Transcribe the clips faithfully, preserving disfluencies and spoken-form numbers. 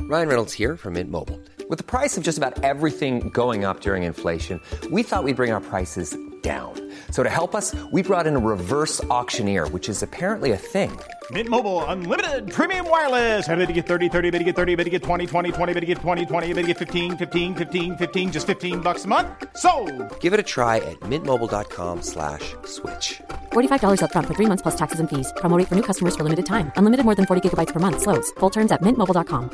Ryan Reynolds here from Mint Mobile. With the price of just about everything going up during inflation, we thought we'd bring our prices down. So to help us, we brought in a reverse auctioneer, which is apparently a thing. Mint Mobile Unlimited Premium Wireless. How to get thirty, thirty, how to get thirty, how to get twenty, twenty, twenty, how to get twenty, twenty, how to get fifteen, fifteen, fifteen, fifteen, just fifteen bucks a month? Sold! Give it a try at mintmobile.com slash switch. forty-five dollars up front for three months plus taxes and fees. Promo rate for new customers for limited time. Unlimited more than forty gigabytes per month. Slows full terms at mint mobile dot com.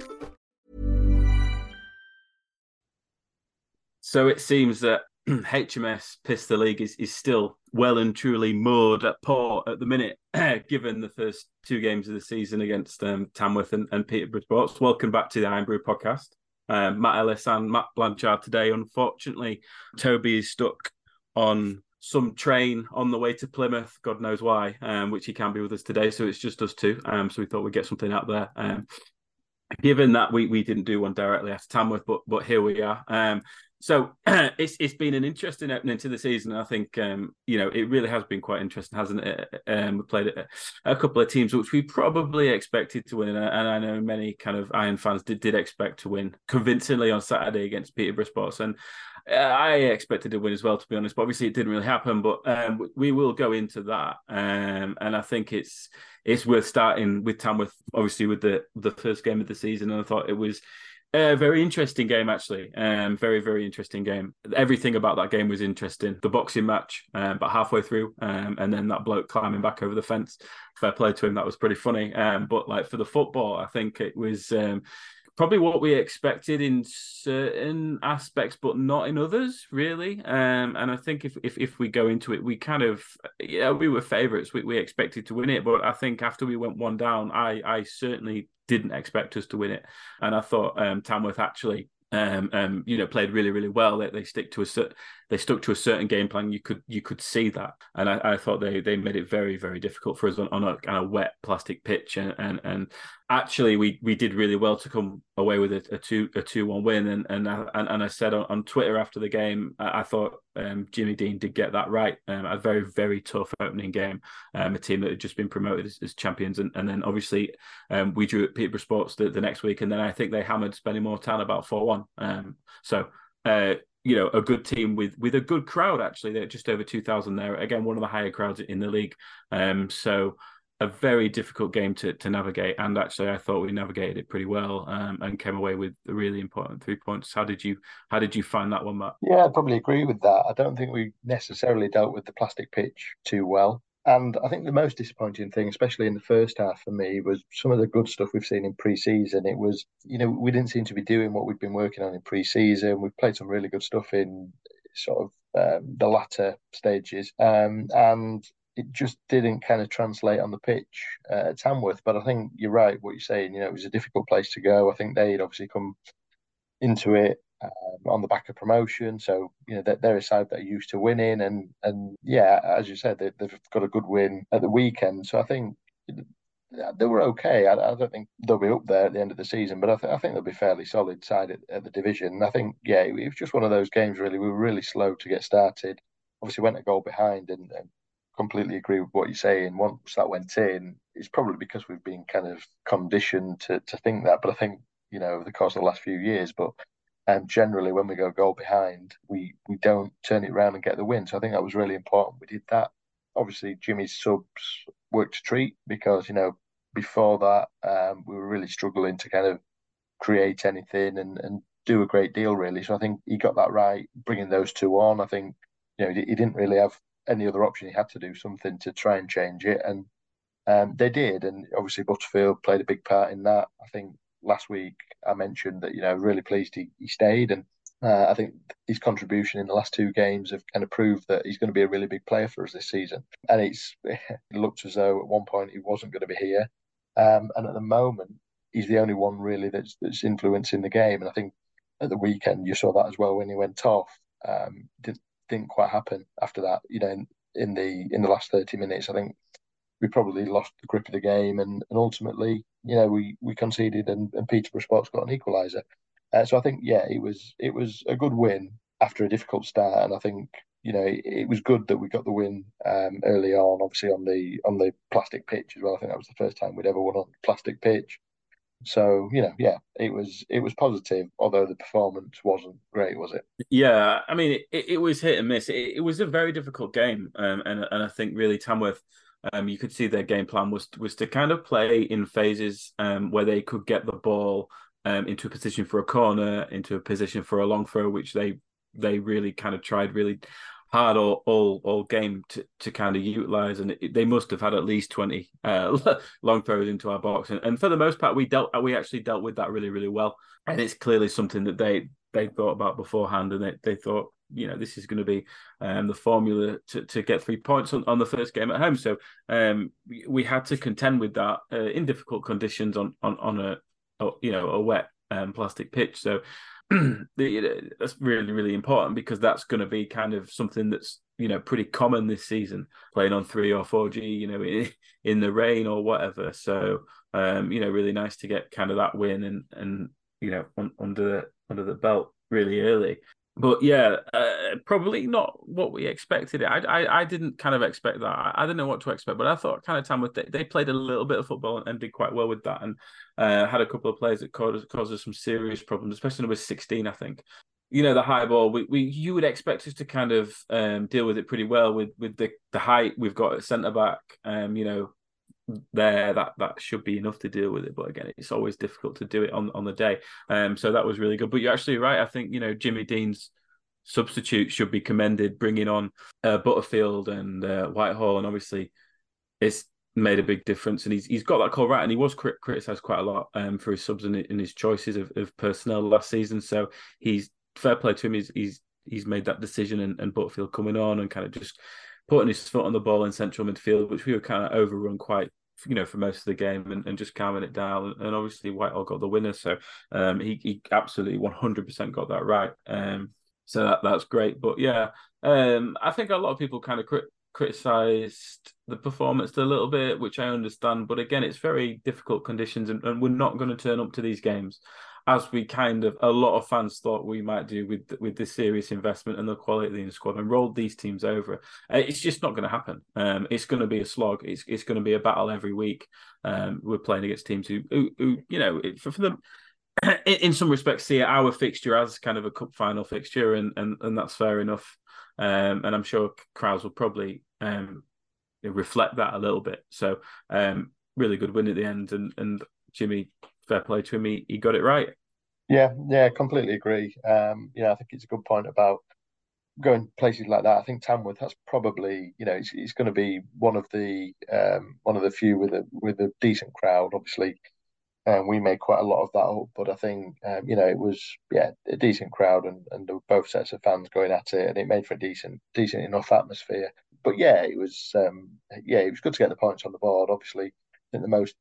So it seems that H M S Pistol League is, is still well and truly moored at port at the minute, given the first two games of the season against um, Tamworth and, and Peterborough Sports. Welcome back to the Iron Brew podcast. Um, Matt Ellis and Matt Blanchard today. Unfortunately, Toby is stuck on some train on the way to Plymouth, God knows why, um, which he can't be with us today. So it's just us two. Um, so we thought we'd get something out there. Um, given that we, we didn't do one directly after Tamworth, but but here we are. Um, So it's it's been an interesting opening to the season. I think um, you know it really has been quite interesting, hasn't it? Um, we played a, a couple of teams which we probably expected to win, and I, and I know many kind of Iron fans did did expect to win convincingly on Saturday against Peterborough Sports, and uh, I expected to win as well, to be honest. But obviously, it didn't really happen. But um, we will go into that, um, and I think it's it's worth starting with Tamworth, obviously with the the first game of the season, and I thought it was a very interesting game, actually. Um, very, very interesting game. Everything about that game was interesting. The boxing match, um, but halfway through, um, and then that bloke climbing back over the fence. Fair play to him. That was pretty funny. Um, but like for the football, I think it was um, probably what we expected in certain aspects, but not in others, really. Um, and I think if, if if we go into it, we kind of, yeah, we were favourites. We, we expected to win it. But I think after we went one down, I, I certainly didn't expect us to win it. And I thought um, Tamworth actually, um, um, you know, played really, really well. They, they stick to a certain, they stuck to a certain game plan. You could you could see that, and I, I thought they they made it very, very difficult for us on, on a kind of wet plastic pitch. And and, and actually, we we did really well to come away with a, a two a two one win. And and I, and, and I said on, on Twitter after the game, I, I thought um, Jimmy Dean did get that right. Um, a very, very tough opening game. Um, a team that had just been promoted as, as champions, and, and then obviously um, we drew at Peterborough Sports the, the next week, and then I think they hammered Spennymoor Town about four one. Um, so. Uh, you know, a good team with with a good crowd, actually. They're just over two thousand there. Again, one of the higher crowds in the league. Um, so a very difficult game to to navigate. And actually, I thought we navigated it pretty well um, and came away with a really important three points. How did you how did you find that one, Matt? Yeah, I probably agree with that. I don't think we necessarily dealt with the plastic pitch too well. And I think the most disappointing thing, especially in the first half for me, was some of the good stuff we've seen in pre-season. It was, you know, we didn't seem to be doing what we'd been working on in pre-season. We've played some really good stuff in sort of um, the latter stages. Um, and it just didn't kind of translate on the pitch uh, at Tamworth. But I think you're right, what you're saying. You know, it was a difficult place to go. I think they'd obviously come into it um, on the back of promotion. So, you know, they're, they're a side that are used to winning. And, and yeah, as you said, they, they've got a good win at the weekend. So I think they were okay. I, I don't think they'll be up there at the end of the season, but I, th- I think they'll be fairly solid side at, at the division. And I think, yeah, it, it was just one of those games, really. We were really slow to get started. Obviously went a goal behind, and, and completely agree with what you're saying. Once that went in, it's probably because we've been kind of conditioned to, to think that. But I think, you know, over the course of the last few years, but um, generally when we go goal behind, we, we don't turn it around and get the win. So I think that was really important. We did that. Obviously, Jimmy's subs worked a treat because, you know, before that, um, we were really struggling to kind of create anything and, and do a great deal, really. So I think he got that right, bringing those two on. I think, you know, he, he didn't really have any other option. He had to do something to try and change it. And um, they did. And obviously, Butterfield played a big part in that. I think last week I mentioned that, you know, really pleased he, he stayed. And uh, I think his contribution in the last two games have kind of proved that he's going to be a really big player for us this season. And it's it looked as though at one point he wasn't going to be here. Um, and at the moment, he's the only one really that's, that's influencing the game. And I think at the weekend, you saw that as well when he went off. Um, did, didn't quite happen after that. You know, in, in the in the last thirty minutes, I think we probably lost the grip of the game, and, and ultimately, you know, we, we conceded, and, and Peterborough Sports got an equaliser. Uh, so I think, yeah, it was it was a good win after a difficult start, and I think, you know, it, it was good that we got the win um, early on, obviously on the on the plastic pitch as well. I think that was the first time we'd ever won on plastic pitch. So, you know, yeah, it was it was positive, although the performance wasn't great, was it? Yeah, I mean, it, it was hit and miss. It, it was a very difficult game, um, and and I think really Tamworth, um, you could see their game plan was was to kind of play in phases, um, where they could get the ball, um, into a position for a corner, into a position for a long throw, which they they really kind of tried really hard all all, all game to, to kind of utilize, and it, they must have had at least twenty uh, long throws into our box, and, and for the most part, we dealt we actually dealt with that really really well, and it's clearly something that they they thought about beforehand, and they, they thought, you know, this is going to be um, the formula to, to get three points on, on the first game at home. So um, we had to contend with that uh, in difficult conditions on on on a, a you know a wet um, plastic pitch. So the, that's really really important, because that's going to be kind of something that's, you know, pretty common this season, playing on three or four G, you know, in, in the rain or whatever. So um, you know, really nice to get kind of that win and and you know un, under the under the belt really early. But yeah, uh, probably not what we expected. I, I I didn't kind of expect that. I, I didn't know what to expect, but I thought kind of Tamworth, they, they played a little bit of football and, and did quite well with that, and uh, had a couple of players that caused, caused us some serious problems, especially number sixteen, I think. You know, the high ball, we, we you would expect us to kind of um, deal with it pretty well with with the, the height we've got at centre back. Um, you know, there that that should be enough to deal with it, but again, it's always difficult to do it on on the day. Um so that was really good, but you're actually right. I think, you know, Jimmy Dean's substitute should be commended, bringing on uh, Butterfield and uh, Whitehall, and obviously it's made a big difference, and he's he's got that call right, and he was crit- criticised quite a lot um for his subs and in his choices of, of personnel last season. So he's fair play to him, he's he's he's made that decision, and, and Butterfield coming on and kind of just putting his foot on the ball in central midfield, which we were kind of overrun quite, you know, for most of the game, and, and just calming it down. And obviously Whitehall got the winner, so um, he he absolutely one hundred percent got that right. Um, so that that's great. But yeah, um, I think a lot of people kind of crit- criticised the performance a little bit, which I understand. But again, it's very difficult conditions, and, and we're not going to turn up to these games as we kind of, a lot of fans thought we might do with with this serious investment and the quality in the squad, and rolled these teams over. Uh, it's just not going to happen. Um, it's going to be a slog. It's it's going to be a battle every week. Um, we're playing against teams who, who, who you know, for, for them, in, in some respects, see our fixture as kind of a cup final fixture, and and, and that's fair enough. Um, and I'm sure crowds will probably um, reflect that a little bit. So um, really good win at the end, and and Jimmy, fair play to him, he, he got it right. Yeah, yeah, completely agree. Um, you know, I think it's a good point about going places like that. I think Tamworth, that's probably, you know, it's, it's going to be one of the um, one of the few with a with a decent crowd. Obviously, um, we made quite a lot of that up, but I think um, you know, it was, yeah, a decent crowd, and and there were both sets of fans going at it, and it made for a decent decent enough atmosphere. But yeah, it was um, yeah, it was good to get the points on the board. Obviously, I think the most,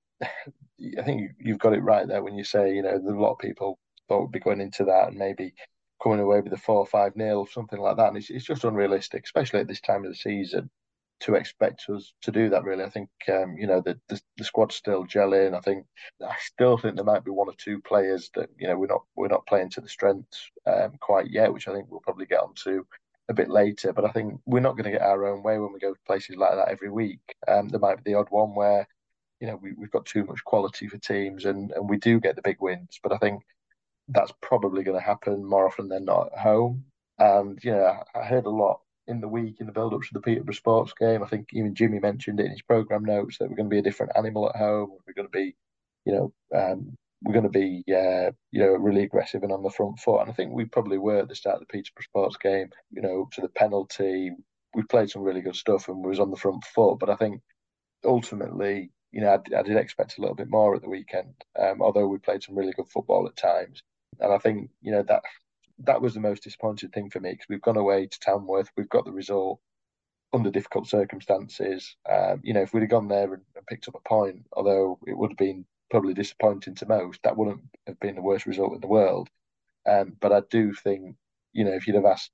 I think you, you've got it right there when you say, you know, there's a lot of people thought would be going into that and maybe coming away with a four or five nil, something like that. And it's it's just unrealistic, especially at this time of the season, to expect us to do that. Really, I think um, you know, the, the the squad's still gelling. I think I still think there might be one or two players that, you know, we're not we're not playing to the strengths um, quite yet, which I think we'll probably get onto a bit later. But I think we're not going to get our own way when we go to places like that every week. Um, there might be the odd one where, you know, we, we've got too much quality for teams, and, and we do get the big wins. But I think that's probably going to happen more often than not at home. And, you know, I heard a lot in the week in the build up to the Peterborough Sports game. I think even Jimmy mentioned it in his programme notes that we're going to be a different animal at home. We're going to be, you know, um, we're going to be, uh, you know, really aggressive and on the front foot. And I think we probably were at the start of the Peterborough Sports game, you know, to the penalty. We played some really good stuff and we was on the front foot. But I think ultimately, you know, I, I did expect a little bit more at the weekend, um, although we played some really good football at times. And I think, you know, that that was the most disappointing thing for me, because we've gone away to Tamworth, we've got the result under difficult circumstances. Um, you know, if we'd have gone there and, and picked up a point, although it would have been probably disappointing to most, that wouldn't have been the worst result in the world. Um, but I do think, you know, if you'd have asked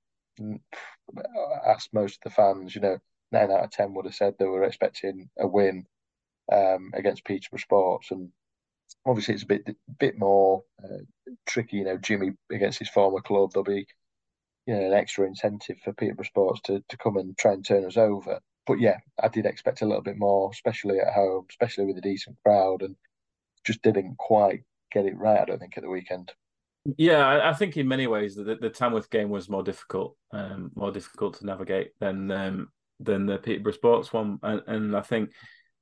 asked most of the fans, you know, nine out of ten would have said they were expecting a win um, against Peterborough Sports, and obviously it's a bit bit more uh, tricky. You know, Jimmy against his former club, there'll be, you know, an extra incentive for Peterborough Sports to to come and try and turn us over. But yeah, I did expect a little bit more, especially at home, especially with a decent crowd, and just didn't quite get it right, I don't think, at the weekend. Yeah, I, I think in many ways the, the Tamworth game was more difficult, um, more difficult to navigate than um, than the Peterborough Sports one, and, and I think,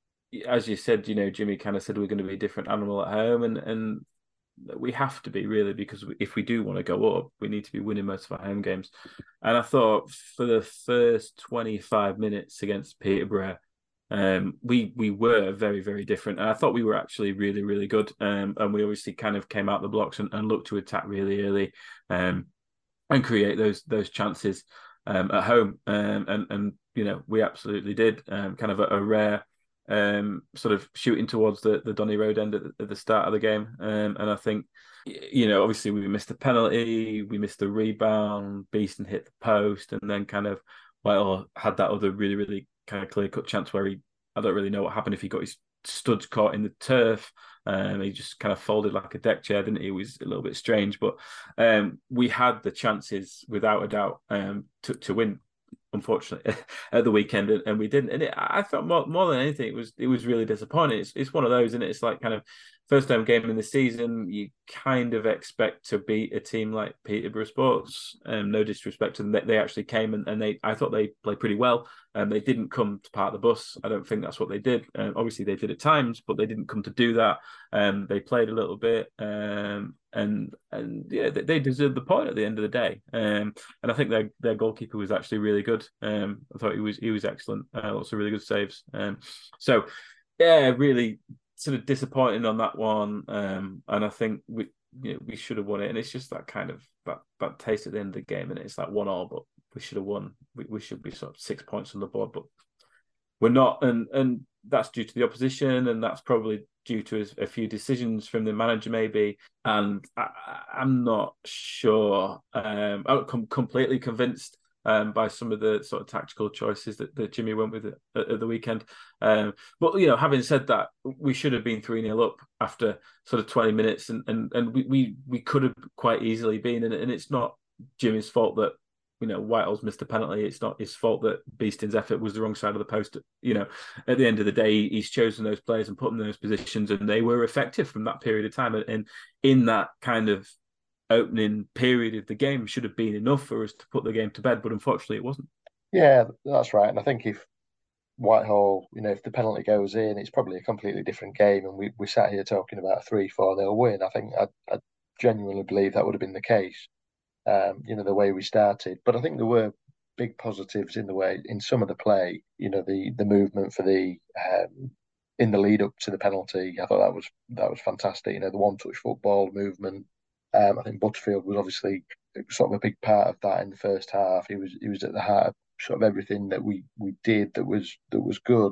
as you said, you know, Jimmy kind of said we're going to be a different animal at home, and and we have to be, really, because if we do want to go up, we need to be winning most of our home games. And I thought for the first twenty-five minutes against Peterborough, um, we we were very, very different. And I thought we were actually really, really good. Um, and we obviously kind of came out the blocks and, and looked to attack really early, um, and create those those chances um, at home. Um, and, and, you know, we absolutely did. Um, kind of a, a rare Um, sort of shooting towards the, the Donny Road end at the, at the start of the game. Um, and I think, you know, obviously we missed a penalty, we missed a rebound, Beeston hit the post, and then kind of Whitehall had that other really, really kind of clear-cut chance where he, I don't really know what happened, if he got his studs caught in the turf. Um, he just kind of folded like a deck chair, didn't he? It was a little bit strange, but um, we had the chances, without a doubt, um, to, to win, unfortunately, at the weekend, and we didn't. And it, I thought more, more than anything, it was it was really disappointing. It's it's one of those, isn't it? It's like kind of first home game in the season. You kind of expect to beat a team like Peterborough Sports. Um, no disrespect to them, they, they actually came and, and they I thought they played pretty well. Um, they didn't come to park the bus. I don't think that's what they did. Um, obviously they did at times, but they didn't come to do that. Um, they played a little bit. Um, and and yeah, they deserved the point at the end of the day. Um, and I think their their goalkeeper was actually really good. Um, I thought he was he was excellent. Uh, lots of really good saves. Um, so yeah, really sort of disappointing on that one. Um, and I think we you know, we should have won it. And it's just that kind of that that taste at the end of the game, and it's like one all, but we should have won. We we should be sort of six points on the board, but we're not, and and that's due to the opposition, and that's probably due to a, a few decisions from the manager, maybe. And I, I'm not sure. Um, I'm com- completely convinced um, by some of the sort of tactical choices that, that Jimmy went with at, at the weekend. Um, but you know, having said that, we should have been three nil up after sort of twenty minutes, and and and we we, we could have quite easily been. And, and it's not Jimmy's fault that, you know, Whitehall's missed a penalty. It's not his fault that Beeston's effort was the wrong side of the post. You know, at the end of the day, he's chosen those players and put them in those positions, and they were effective from that period of time. And in that kind of opening period of the game should have been enough for us to put the game to bed, but unfortunately it wasn't. Yeah, that's right. And I think if Whitehall, you know, if the penalty goes in, it's probably a completely different game. And we, we sat here talking about a three four nil win. I think I, I genuinely believe that would have been the case. Um, you know, the way we started. But I think there were big positives in the way, in some of the play, you know, the the movement for the, um, in the lead up to the penalty. I thought that was that was fantastic. You know, the one touch football movement. Um, I think Butterfield was obviously sort of a big part of that in the first half. He was he was at the heart of sort of everything that we we did that was that was good.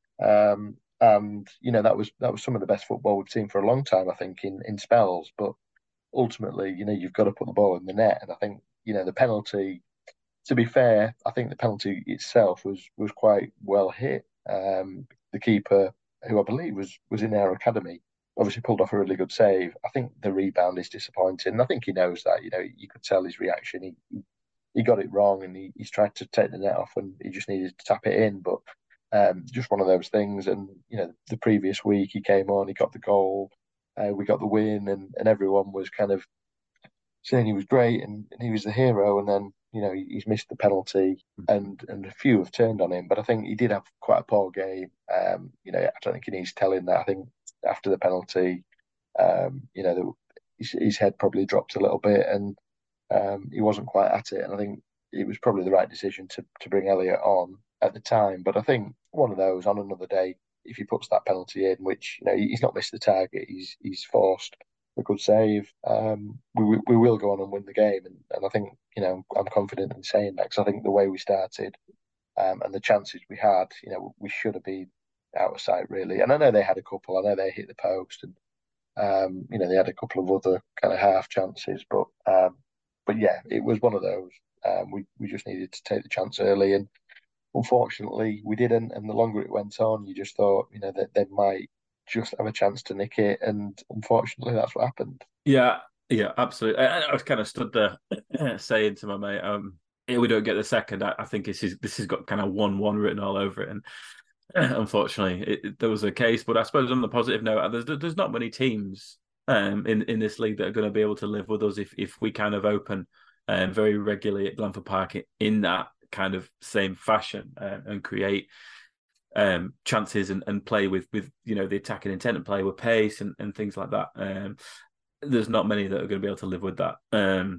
Um, and, you know, that was that was some of the best football we've seen for a long time, I think, in, in spells. But ultimately, you know, you've got to put the ball in the net. And I think, you know, the penalty, to be fair, I think the penalty itself was was quite well hit. Um, the keeper, who I believe was was in our academy, obviously pulled off a really good save. I think the rebound is disappointing. I think he knows that. You know, you could tell his reaction. He he got it wrong, and he, he's tried to take the net off, and he just needed to tap it in. But um, just one of those things. And, you know, the previous week he came on, he got the goal. Uh, we got the win, and, and everyone was kind of saying he was great and, and he was the hero. And then, you know, he, he's missed the penalty, and and a few have turned on him. But I think he did have quite a poor game. Um, you know, I don't think he needs telling that. I think after the penalty, um, you know, the, his, his head probably dropped a little bit, and um, he wasn't quite at it. And I think it was probably the right decision to to bring Elliott on at the time. But I think one of those on another day, if he puts that penalty in, which, you know, he's not missed the target, he's he's forced a good save, um, we we will go on and win the game. And, and I think, you know, I'm confident in saying that, because I think the way we started, um, and the chances we had, you know, we should have been out of sight, really. And I know they had a couple, I know they hit the post, and um, you know, they had a couple of other kind of half chances, but um, but yeah, it was one of those. Um, we we just needed to take the chance early, and unfortunately, we didn't. And the longer it went on, you just thought, you know, that they might just have a chance to nick it. And unfortunately, that's what happened. Yeah, yeah, absolutely. I, I was kind of stood there saying to my mate, um, "Here we don't get the second. I, I think this is this has got kind of one one written all over it." And unfortunately, it, it, there was a case. But I suppose on the positive note, there's there's not many teams um, in in this league that are going to be able to live with us if if we kind of open um, very regularly at Glanford Park in that kind of same fashion uh, and create um, chances and, and play with with you know the attacking intent and play with pace and, and things like that. Um, there's not many that are going to be able to live with that. Um,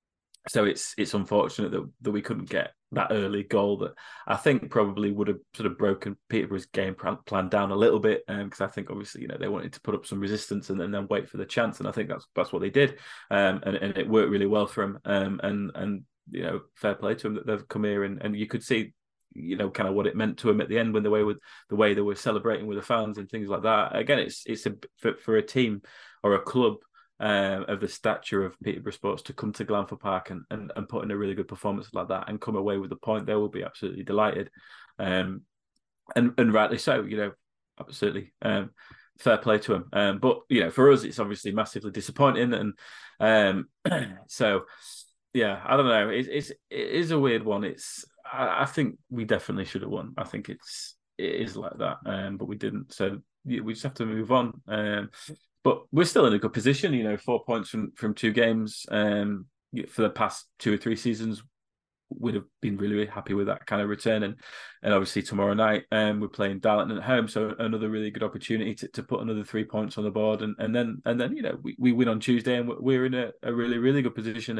so it's it's unfortunate that, that we couldn't get that early goal that I think probably would have sort of broken Peterborough's game plan down a little bit, because um, I think obviously you know they wanted to put up some resistance and, and then wait for the chance, and I think that's that's what they did, um, and and it worked really well for them, um, and and you know fair play to them that they've come here and, and you could see you know kind of what it meant to them at the end when the way with the way they were celebrating with the fans and things like that. Again, it's it's a for, for a team or a club Um, of the stature of Peterborough Sports to come to Glanford Park and, and, and put in a really good performance like that and come away with the point, they will be absolutely delighted. Um, and, and rightly so, you know, absolutely. Um, fair play to them. Um, but, you know, for us, it's obviously massively disappointing. And um, so, yeah, I don't know. It, it's, it is a weird one. It's, I, I think we definitely should have won. I think it's, it is like that, um, but we didn't. So we just have to move on. Um, But we're still in a good position, you know, four points from, from two games. Um, for the past two or three seasons, we'd have been really, really happy with that kind of return. And and obviously tomorrow night, um, we're playing Darlington at home, so another really good opportunity to, to put another three points on the board. And and then and then you know we, we win on Tuesday, and we're in a, a really, really good position.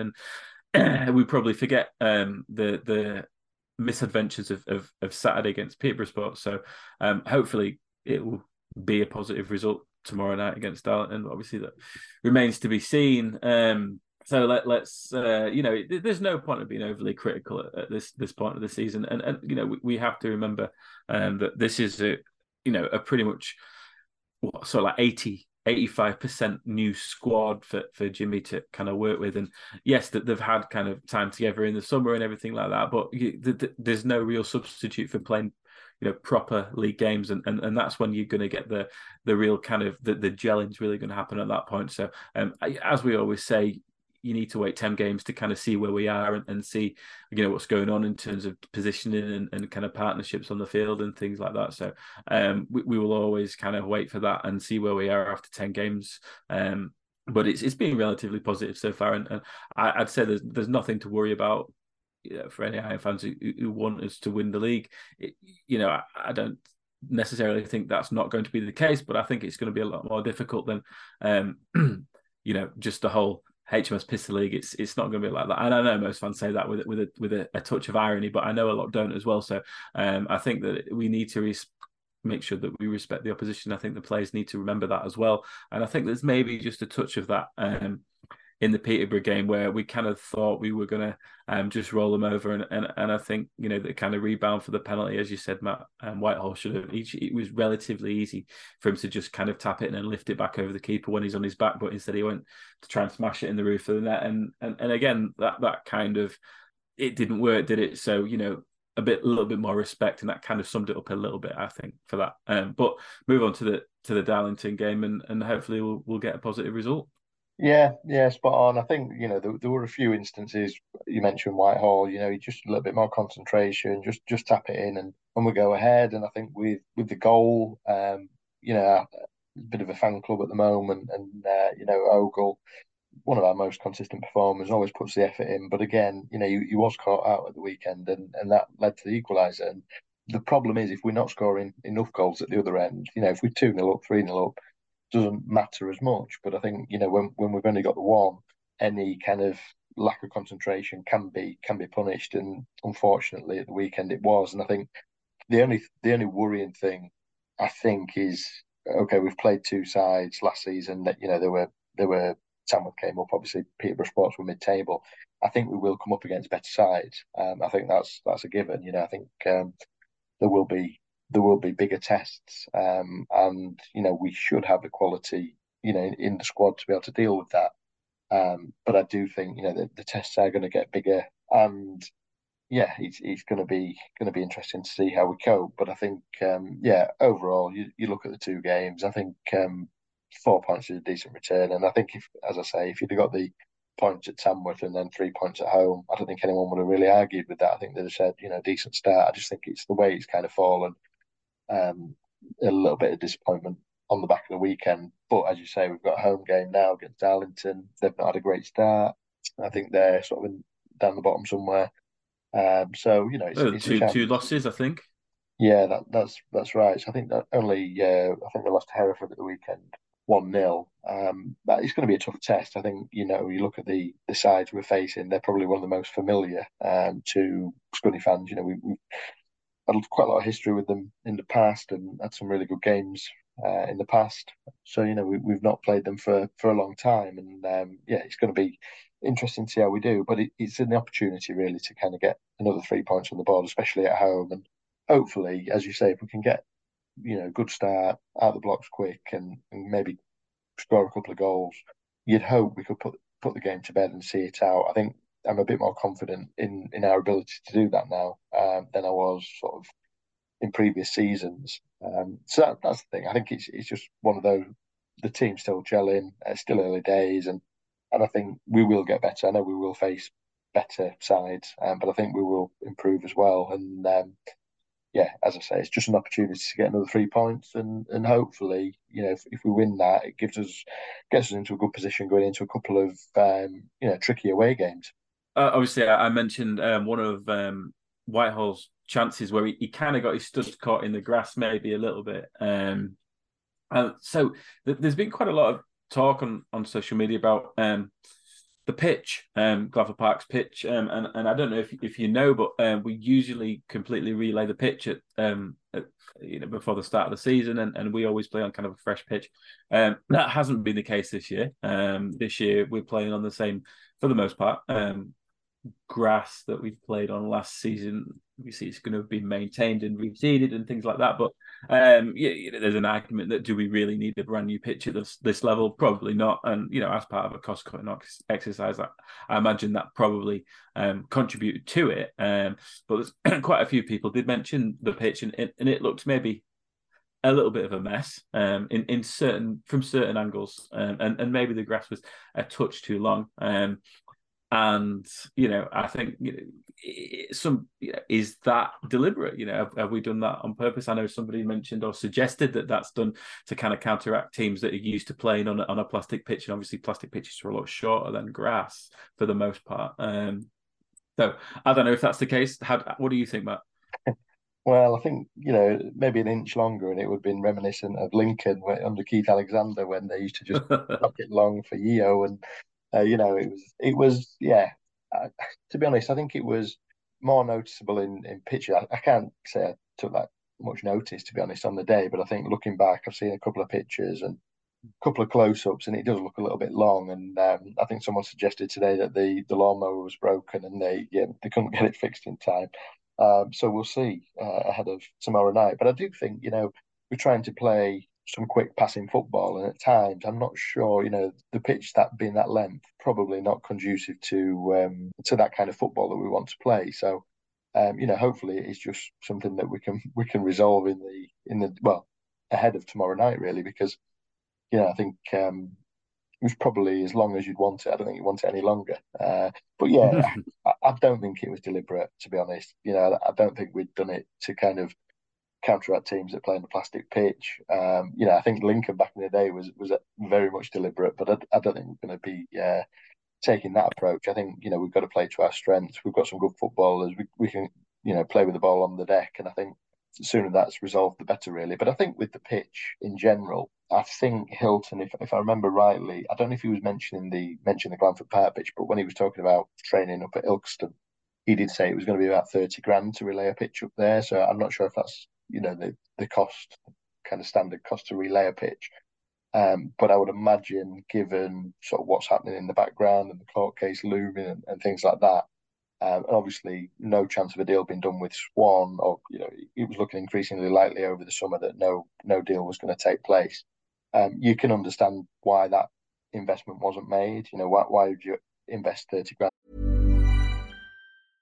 And we probably forget um, the the misadventures of, of of Saturday against Peterborough Sports. So um, hopefully it will be a positive result tomorrow night against Darlington. Obviously, that remains to be seen. Um, so let, let's, uh, you know, there's no point of being overly critical at, at this this point of the season, and and you know we, we have to remember um, that this is a, you know, a pretty much what, sort of like eighty, eighty-five percent new squad for for Jimmy to kind of work with. And yes, that they've had kind of time together in the summer and everything like that, but you, the, the, there's no real substitute for playing you know proper league games, and and, and that's when you're going to get the the real kind of the, the gelling's really going to happen at that point. So um as we always say, you need to wait ten games to kind of see where we are and, and see you know what's going on in terms of positioning and, and kind of partnerships on the field and things like that. So um we, we will always kind of wait for that and see where we are after ten games. um but it's it's been relatively positive so far, and, and I, I'd say there's there's nothing to worry about. You know, for any Iron fans who, who want us to win the league, it, you know, I, I don't necessarily think that's not going to be the case, but I think it's going to be a lot more difficult than, um, you know, just the whole H M S Pistol League. It's it's not going to be like that. And I know most fans say that with with a with a, a touch of irony, but I know a lot don't as well. So um, I think that we need to res- make sure that we respect the opposition. I think the players need to remember that as well. And I think there's maybe just a touch of that. Um, in the Peterborough game where we kind of thought we were going to um, just roll them over. And, and and I think, you know, the kind of rebound for the penalty, as you said, Matt, um, Whitehall should have, it was relatively easy for him to just kind of tap it and then lift it back over the keeper when he's on his back, but instead he went to try and smash it in the roof of the net. And, and, and again, that, that kind of, it didn't work, did it? So, you know, a bit, a little bit more respect, and that kind of summed it up a little bit, I think, for that. Um, but move on to the to the Darlington game, and, and hopefully we'll, we'll get a positive result. Yeah, yeah, spot on. I think, you know, there, there were a few instances. You mentioned Whitehall, you know, just a little bit more concentration, just just tap it in and, and we go ahead. And I think with with the goal, um, you know, a bit of a fan club at the moment, and uh, you know, Ogle, one of our most consistent performers, always puts the effort in. But again, you know, he, he was caught out at the weekend, and, and that led to the equaliser. And the problem is, if we're not scoring enough goals at the other end, you know, if we're two nil up, three nil up, doesn't matter as much. But I think, you know, when when we've only got the one, any kind of lack of concentration can be can be punished. And unfortunately, at the weekend it was. And I think the only the only worrying thing, I think, is okay. We've played two sides last season that, you know, there were there were Tamworth came up. Obviously, Peterborough Sports were mid-table. I think we will come up against better sides. Um, I think that's that's a given. You know, I think um, there will be there will be bigger tests, um, and you know we should have the quality, you know, in, in the squad to be able to deal with that. Um, but I do think, you know, the, the tests are going to get bigger, and yeah, it's it's going to be going to be interesting to see how we cope. But I think, um, yeah, overall, you, you look at the two games. I think um, four points is a decent return, and I think if, as I say, if you'd have got the points at Tamworth and then three points at home, I don't think anyone would have really argued with that. I think they'd have said, you know, decent start. I just think it's the way it's kind of fallen, um, a little bit of disappointment. on the back of the weekend. But as you say, we've got a home game now against Darlington. They've not had a great start. I think they're sort of in, down the bottom somewhere. Um, so you know, it's, Oh, it's a two chance. two losses, I think. Yeah, that, that's that's right. So I think that only uh, I think they lost to Hereford at the weekend, one nil. Um, but it's going to be a tough test. I think you know you look at the the sides we're facing; they're probably one of the most familiar um, to Scunny fans. You know, we, we've had quite a lot of history with them in the past and had some really good games uh, in the past. So you know we, we've not played them for for a long time, and um, yeah, it's going to be interesting to see how we do. But it, it's an opportunity really to kind of get another three points on the board, especially at home and hopefully, as you say, if we can get you know good start out the blocks quick and, and maybe score a couple of goals, you'd hope we could put put the game to bed and see it out. I think I'm a bit more confident in in our ability to do that now um, than I was sort of in previous seasons. Um, so that, that's the thing. I think it's it's just one of those. The team's still gelling. It's still early days, and and I think we will get better. I know we will face better sides, um, but I think we will improve as well. And um, yeah, as I say, it's just an opportunity to get another three points, and and hopefully, you know, if, if we win that, it gives us gets us into a good position going into a couple of um, you know tricky away games. Uh, obviously, I, I mentioned um, one of um, Whitehall's chances where he, he kind of got his studs caught in the grass, maybe a little bit. Um, and so th- there's been quite a lot of talk on, on social media about um, the pitch, um, Gladford Park's pitch, um, and and I don't know if if you know, but um, we usually completely relay the pitch at, um, at you know before the start of the season, and, and we always play on kind of a fresh pitch. Um, that hasn't been the case this year. Um, this year we're playing on the same, for the most part, um, grass that we've played on last season. Obviously, it's going to be maintained and reseeded and things like that. But um, yeah, you know, there's an argument that do we really need a brand new pitch at this, this level? Probably not. And you know, as part of a cost cutting exercise, I, I imagine that probably um, contributed to it. Um, but there's quite a few people did mention the pitch, and it, and it looked maybe a little bit of a mess um, in in certain from certain angles, um, and and maybe the grass was a touch too long. Um, and you know, I think you know, some you know, is that deliberate? You know, have, have we done that on purpose? I know somebody mentioned or suggested that that's done to kind of counteract teams that are used to playing on a, on a plastic pitch, and obviously plastic pitches are a lot shorter than grass for the most part. Um, so I don't know if that's the case. How, what do you think, Matt? Well, I think you know maybe an inch longer, and it would have been reminiscent of Lincoln under Keith Alexander when they used to just knock it long for Yeo, and uh, you know it was it was yeah. Uh, to be honest, I think it was more noticeable in in picture. I, I can't say I took that much notice to be honest on the day, but I think looking back, I've seen a couple of pictures and a couple of close-ups, and it does look a little bit long. And um, I think someone suggested today that the the lawnmower was broken and they yeah, they couldn't get it fixed in time. Um, so we'll see uh, ahead of tomorrow night. But I do think, you know, we're trying to play some quick passing football, and at times I'm not sure, you know, the pitch that being that length probably not conducive to um, to that kind of football that we want to play. So, um, you know, hopefully it's just something that we can we can resolve in the in the well ahead of tomorrow night, really, because you know I think um, it was probably as long as you'd want it. I don't think you want it any longer. Uh, but yeah, I, I don't think it was deliberate, to be honest. You know, I don't think we'd done it to kind of counteract teams that play on the plastic pitch. Um, you know, I think Lincoln back in the day was was very much deliberate, but I, I don't think we're going to be uh, taking that approach. I think you know we've got to play to our strengths. We've got some good footballers. We we can you know play with the ball on the deck, and I think the sooner that's resolved, the better, really. But I think with the pitch in general, I think Hilton, if if I remember rightly, I don't know if he was mentioning the mentioning the Glanford Park pitch, but when he was talking about training up at Ilkeston, he did say it was going to be about thirty grand to relay a pitch up there. So I'm not sure if that's you know the the cost, kind of standard cost to relay a pitch. Um, but I would imagine, given sort of what's happening in the background and the court case looming and, and things like that, um, and obviously no chance of a deal being done with Swan, or you know, it was looking increasingly likely over the summer that no no deal was going to take place. Um, you can understand why that investment wasn't made. You know, why why would you invest thirty grand?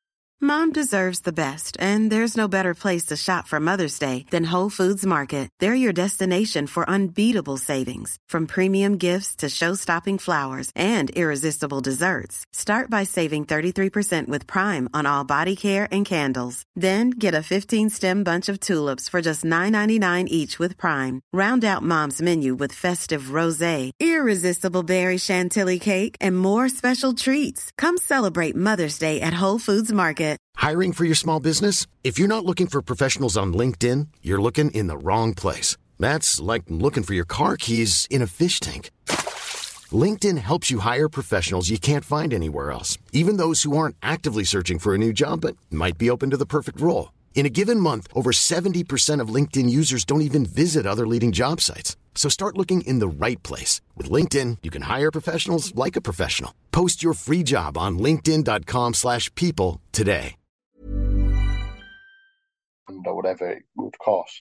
Mom deserves the best, and there's no better place to shop for Mother's Day than Whole Foods Market. They're your destination for unbeatable savings, from premium gifts to show-stopping flowers and irresistible desserts. Start by saving thirty-three percent with Prime on all body care and candles. Then get a fifteen-stem bunch of tulips for just nine ninety-nine each with Prime. Round out Mom's menu with festive rosé, irresistible berry chantilly cake, and more special treats. Come celebrate Mother's Day at Whole Foods Market. Hiring for your small business? If you're not looking for professionals on LinkedIn, you're looking in the wrong place. That's like looking for your car keys in a fish tank. LinkedIn helps you hire professionals you can't find anywhere else, even those who aren't actively searching for a new job but might be open to the perfect role. In a given month, over seventy percent of LinkedIn users don't even visit other leading job sites. So start looking in the right place. With LinkedIn, you can hire professionals like a professional. Post your free job on linkedin.com slash people today. Or whatever it would cost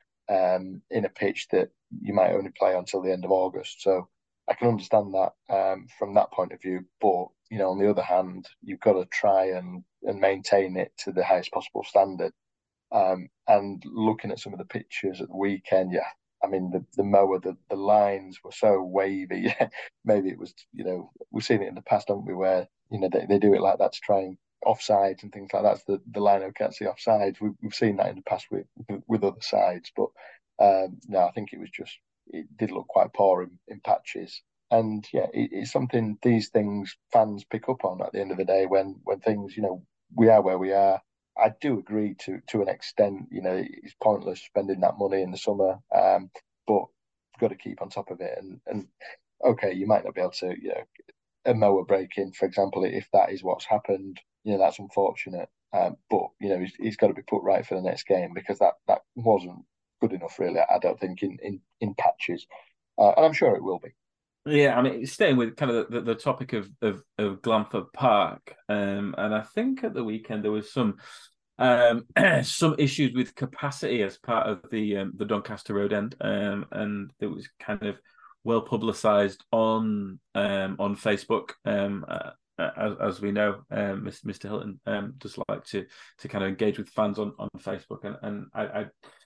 um, in a pitch that you might only play until the end of August. So I can understand that um, from that point of view. But, you know, on the other hand, you've got to try and, and maintain it to the highest possible standard. Um, and looking at some of the pictures at the weekend, yeah, I mean, the, the mower, the, the lines were so wavy. Maybe it was, you know, we've seen it in the past, haven't we, where, you know, they, they do it like that to try and offsides and things like that. So the, the line who can't see offsides. We've, we've seen that in the past with, with, with other sides. But um, no, I think it was just, it did look quite poor in, in patches. And yeah, it, it's something, these things fans pick up on at the end of the day when, when things, you know, we are where we are. I do agree to to an extent, you know, it's pointless spending that money in the summer, um, but you've got to keep on top of it. And, and okay, you might not be able to, you know, a mower break in, for example, if that is what's happened, you know, that's unfortunate. Um, but, you know, he's, he's got to be put right for the next game because that, that wasn't good enough, really, I don't think, in, in, in patches. Uh, and I'm sure it will be. Yeah, I mean, staying with kind of the, the topic of, of, of Glanford Park, um, and I think at the weekend there was some um, some issues with capacity as part of the um, the Doncaster Road end, um, and it was kind of well publicised on um, on Facebook. Um, uh, as, as we know, um, Mister Hilton um, does like to to kind of engage with fans on, on Facebook, and and I. I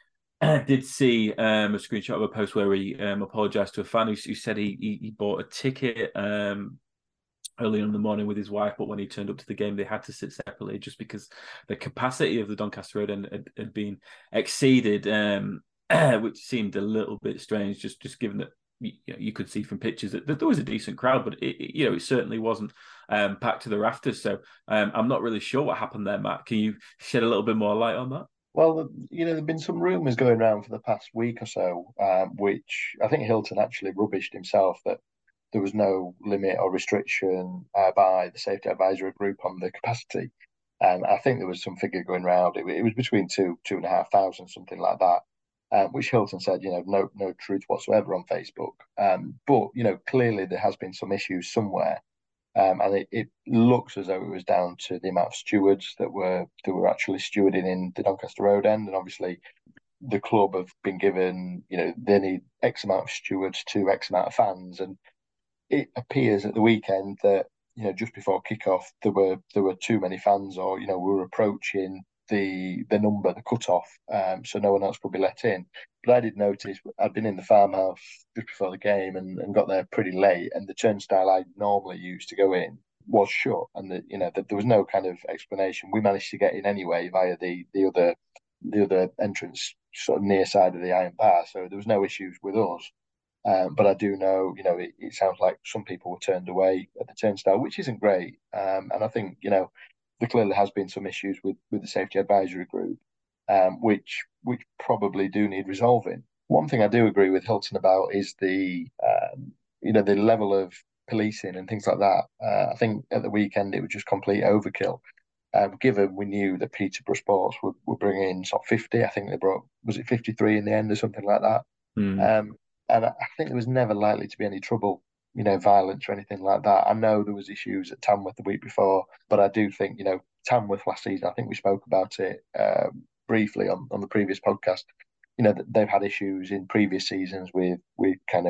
I did see um, a screenshot of a post where he um, apologised to a fan who, who said he, he he bought a ticket um, early in the morning with his wife, but when he turned up to the game, they had to sit separately just because the capacity of the Doncaster Road end had, had been exceeded, um, which seemed a little bit strange, just just given that you, know, you could see from pictures that, that there was a decent crowd, but it, it, you know it certainly wasn't um, packed to the rafters. So um, I'm not really sure what happened there, Matt. Can you shed a little bit more light on that? Well, you know, there have been some rumours going around for the past week or so, um, which I think Hilton actually rubbished himself, that there was no limit or restriction uh, by the safety advisory group on the capacity. And I think there was some figure going around. It, it was between two, two and a half thousand, something like that, um, which Hilton said, you know, no, no truth whatsoever on Facebook. Um, but, you know, clearly there has been some issues somewhere. Um, and it, it looks as though it was down to the amount of stewards that were that were actually stewarding in the Doncaster Road end, and obviously the club have been given, you know, they need X amount of stewards to X amount of fans, and it appears at the weekend that, you know, just before kickoff there were there were too many fans, or you know, we were approaching the the number, the cut-off, um, so no one else could be let in. But I did notice, I'd been in the farmhouse just before the game and, and got there pretty late, and the turnstile I normally use to go in was shut, and the, you know the, there was no kind of explanation. We managed to get in anyway via the the other the other entrance, sort of near side of the iron bar, so there was no issues with us. Um, but I do know, you know, it, it sounds like some people were turned away at the turnstile, which isn't great. Um, and I think, you know, there clearly has been some issues with, with the safety advisory group, um, which which probably do need resolving. One thing I do agree with Hilton about is the, um, you know, the level of policing and things like that. Uh, I think at the weekend it was just complete overkill. Um, given we knew that Peterborough Sports would, would bring in sort of fifty, I think they brought, was it fifty-three in the end or something like that? Mm. Um, and I think there was never likely to be any trouble, you know, violence or anything like that. I know there was issues at Tamworth the week before, but I do think, you know, Tamworth last season, I think we spoke about it um, briefly on, on the previous podcast. You know, they've had issues in previous seasons with with kind of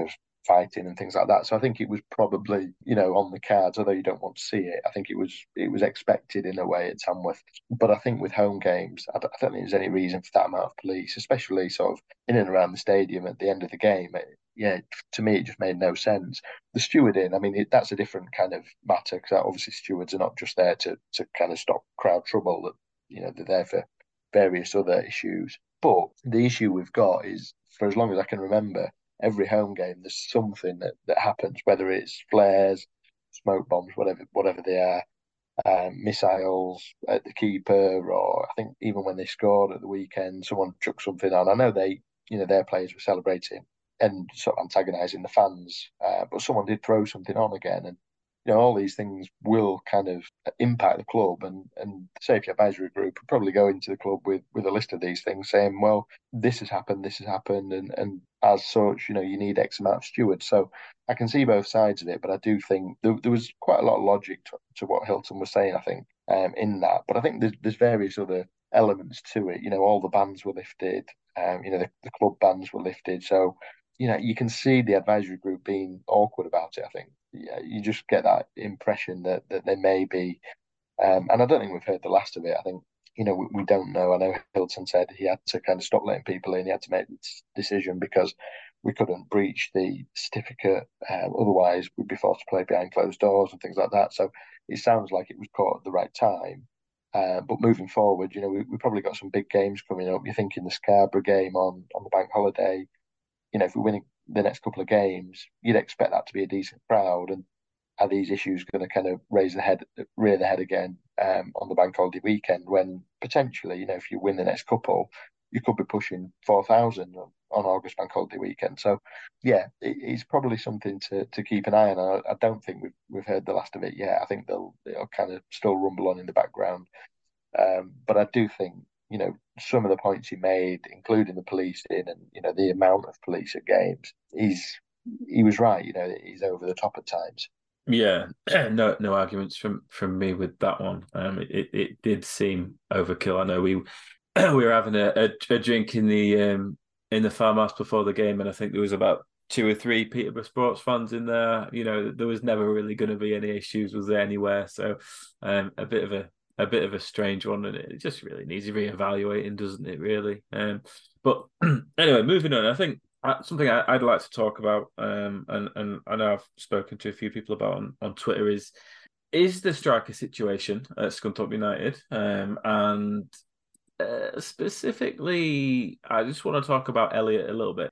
fighting and things like that. So I think it was probably, you know, on the cards, although you don't want to see it. I think it was it was expected in a way at Tamworth. But I think with home games, I don't, I don't think there's any reason for that amount of police, especially sort of in and around the stadium at the end of the game. It, yeah, to me, it just made no sense. The stewarding, I mean, it, that's a different kind of matter because obviously stewards are not just there to to kind of stop crowd trouble. That you know they're there for various other issues. But the issue we've got is, for as long as I can remember, every home game there's something that, that happens, whether it's flares, smoke bombs, whatever whatever they are, um, missiles at the keeper, or I think even when they scored at the weekend, someone chucked something on. I know they, you know, their players were celebrating and sort of antagonising the fans, uh, but someone did throw something on again, and you know, all these things will kind of impact the club, and, and the safety advisory group will probably go into the club with, with a list of these things saying, well, this has happened, this has happened, and, and as such, you know, you need X amount of stewards. So I can see both sides of it, but I do think there, there was quite a lot of logic to, to what Hilton was saying, I think, um, in that. But I think there's, there's various other elements to it. You know, all the bans were lifted, um, you know, the, the club bans were lifted. So, you know, you can see the advisory group being awkward about it, I think. Yeah, you just get that impression that, that they may be, um, and I don't think we've heard the last of it. I think, you know, we, we don't know. I know Hilton said he had to kind of stop letting people in. He had to make this decision because we couldn't breach the certificate. Um, otherwise, we'd be forced to play behind closed doors and things like that. So it sounds like it was caught at the right time. Uh, but moving forward, you know, we, we probably got some big games coming up. You're thinking the Scarborough game on, on the bank holiday. You know, if we're winning the next couple of games, you'd expect that to be a decent crowd. And are these issues going to kind of raise the head, rear the head again um, on the bank holiday weekend when potentially, you know, if you win the next couple, you could be pushing four thousand on, on August bank holiday weekend. So, yeah, it, it's probably something to, to keep an eye on. I, I don't think we've we've heard the last of it yet. I think they'll it'll kind of still rumble on in the background. Um, but I do think, you know, some of the points he made, including the policing and, you know, the amount of police at games, he's he was right. You know, he's over the top at times. Yeah, no, no arguments from from me with that one. Um, it it did seem overkill. I know we we were having a, a, a drink in the um in the farmhouse before the game, and I think there was about two or three Peterborough sports fans in there. You know, there was never really going to be any issues, was there anywhere? So, um, a bit of a a bit of a strange one, and it just really needs reevaluating, doesn't it? Really. Um, but anyway, moving on. I think something I'd like to talk about, um, and and I know I've spoken to a few people about on, on Twitter, is is the striker situation at Scunthorpe United, um, and uh, specifically, I just want to talk about Elliot a little bit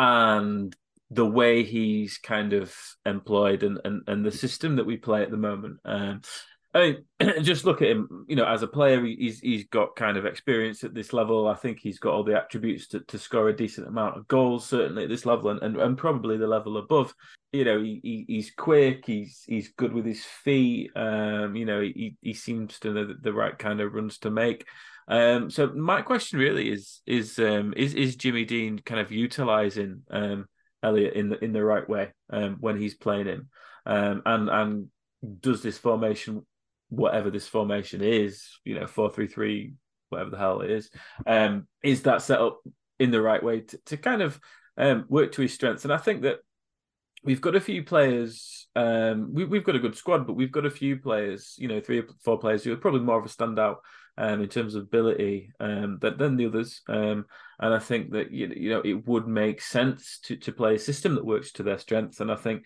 and the way he's kind of employed and and, and the system that we play at the moment. Um, I mean, just look at him, you know, as a player, he's he's got kind of experience at this level. I think he's got all the attributes to, to score a decent amount of goals, certainly at this level, and, and, and probably the level above. You know, he, he he's quick, he's he's good with his feet. Um, you know, he he seems to know the, the right kind of runs to make. Um, so my question really is is um is is Jimmy Dean kind of utilising um Elliot in the in the right way um when he's playing him, um and and does this formation, whatever this formation is, you know, four three three, whatever the hell it is, um, is that set up in the right way to, to kind of um, work to his strengths? And I think that we've got a few players, um, we, we've got a good squad, but we've got a few players, you know, three or four players who are probably more of a standout um, in terms of ability um, than, than the others. Um, and I think that, you, you know, it would make sense to, to play a system that works to their strengths. And I think